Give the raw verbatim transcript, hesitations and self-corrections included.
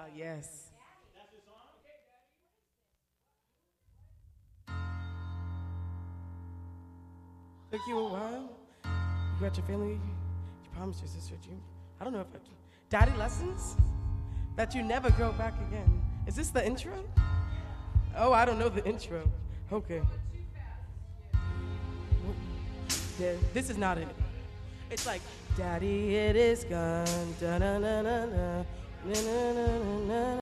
yes. Took you a while. You got your family. You promised your sister you. I don't know if I. Daddy lessons? That you never go back again. Is this the intro? Oh, I don't know the intro. Okay. Yeah, this is not it. It's like, Daddy, it is gone. Da-na-na-na-na. Na-na-na-na-na.